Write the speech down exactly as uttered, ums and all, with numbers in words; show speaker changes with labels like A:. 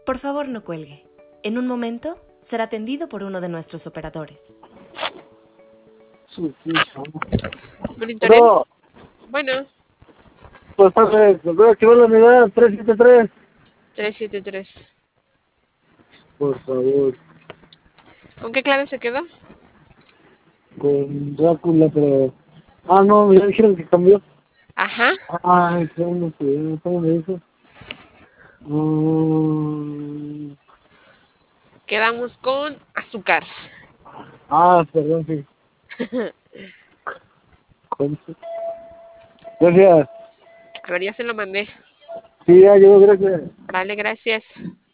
A: Por favor, no cuelgue. En un momento será atendido por uno de nuestros operadores.
B: Sí, sí,
C: Monitoren.
B: no,
C: Bueno,
B: pues tarde, voy a activar la unidad tres siete tres,
C: tres siete tres.
B: por favor,
C: ¿Con qué clave se quedó?
B: con Drácula, pero... Ah, no, ya dijeron que cambió.
C: Ajá.
B: Ay, ¿cómo se ¿Cómo me dijo? Mm,
C: Quedamos con azúcar.
B: ah, perdón, sí. ¿Cómo se- Gracias.
C: A ver, ya se lo mandé.
B: Sí, ya, yo, gracias.
C: Vale, gracias.